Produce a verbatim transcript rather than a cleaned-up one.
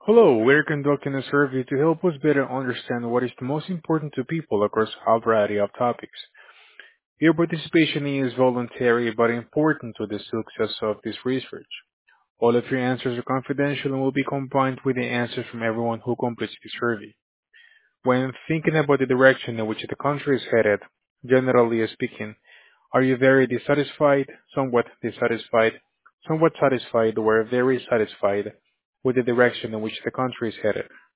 Hello, we're conducting a survey to help us better understand what is the most important to people across a variety of topics. Your participation is voluntary but important to the success of this research. All of your answers are confidential and will be combined with the answers from everyone who completes the survey. When thinking about the direction in which the country is headed, generally speaking, are you very dissatisfied, somewhat dissatisfied, somewhat satisfied, or very satisfied with the direction in which the country is headed?